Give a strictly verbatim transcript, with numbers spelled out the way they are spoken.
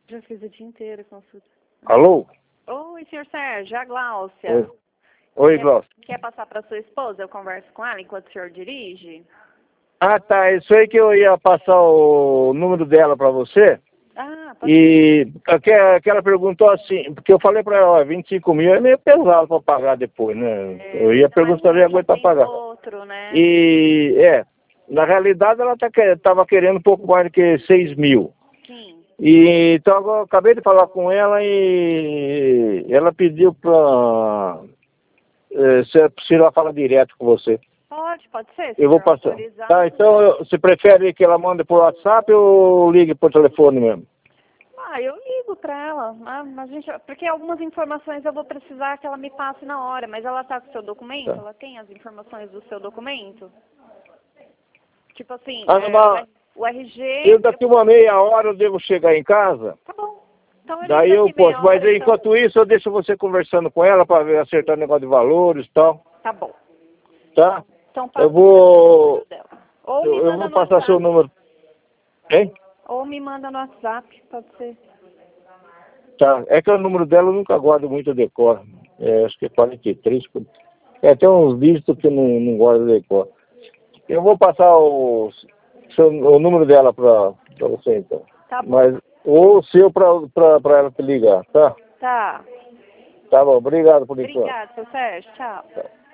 Já fiz o dia inteiro consulta. Alô? Oi, senhor Sérgio, a Gláucia. Oi, Oi quer, Glaucia. Quer passar para sua esposa? Eu converso com ela enquanto o senhor dirige? Ah, tá. Isso aí que eu ia passar o número dela para você. Ah, pode E aquela que ela perguntou assim, porque eu falei para ela, ó, vinte e cinco mil é meio pesado para pagar depois, né? É, eu ia ainda mais perguntar se ela ia que aguentar tem pagar. outro, né? E, é, na realidade ela tá, tava querendo um pouco mais do que seis mil. Sim. E, então eu acabei de falar com ela e ela pediu para... É, se, se ela fala direto com você. Pode, pode ser, se Eu vou for passar. autorizado. Tá, então eu- você prefere que ela mande por WhatsApp ou ligue por telefone mesmo? Ah, eu ligo para ela. Ah, mas a gente, porque algumas informações eu vou precisar que ela me passe na hora, mas ela tá com o seu documento? Tá. Ela tem as informações do seu documento? Tipo assim, Ah, é, o, mas R- o R G... eu daqui uma meia hora eu devo chegar em casa. Tá bom. Então eu ligo Daí eu daqui posso, meia mas hora, então. enquanto isso eu deixo você conversando com ela para acertar o negócio de valores e tal, Tá bom. tá? Então Eu passa o vou, número dela. Ou me eu, eu manda vou no passar seu WhatsApp. número, hein? Ou me manda no WhatsApp, pode ser. Tá, é que o número dela eu nunca guardo muito a decor, é, acho que é quarenta e três, é, tem uns dígitos que eu não, não guardo a decor. Eu vou passar o, seu, o número dela para você então, Tá bom. mas, ou o seu para ela te ligar, tá? Tá. Tá bom, obrigado por enquanto. Obrigada, seu Sérgio. Tchau. Tá.